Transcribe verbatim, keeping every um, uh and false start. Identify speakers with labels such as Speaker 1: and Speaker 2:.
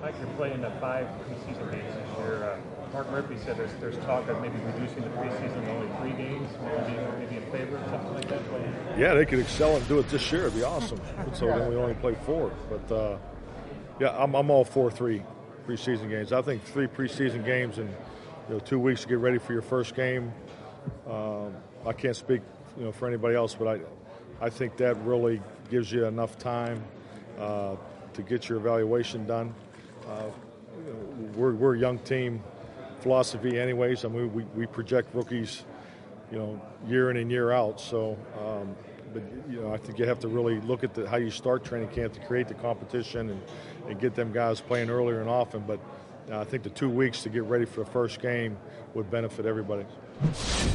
Speaker 1: Mike, you're playing the five preseason games this year. Uh, Mark Murphy said there's there's talk of maybe reducing the preseason to only three games. Maybe maybe in favor of something like that.
Speaker 2: Yeah, they could excel and do it this year. It'd be awesome. So then we only play four. But uh, yeah, I'm I'm all for three preseason games. I think three preseason games in you know two weeks to get ready for your first game. Um, I can't speak you know for anybody else, but I I think that really gives you enough time uh, to get your evaluation done. Uh, you know, we're we're a young team philosophy anyways. I mean, we, we project rookies, you know, year in and year out. So, um, but, you know, I think you have to really look at the, how you start training camp to create the competition and, and get them guys playing earlier and often. But uh, I think the two weeks to get ready for the first game would benefit everybody.